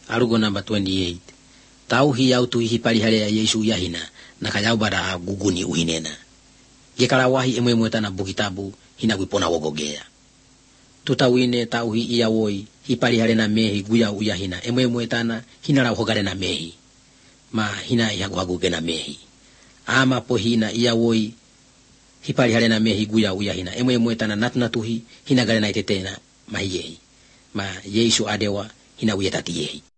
Alugo number 28. Tau hi au tu hi pali hale ya Yesu yahina na kayau bara guguni uhinena. Gekala wahi emwe tana bukitabu hina wipona wogogea. Tutawine tau hi iawoi hi pali hale na mehi guya uyahina emwe tana hina la hogare na mehi. Ma hina ihaguhaguge na mehi. Ama po hina iawoi hi pali hale na mehi guya uyahina emwe tana natnatuhi hina gale na itetena mahiyehi. Ma Yesu adewa hina uyetati yehi.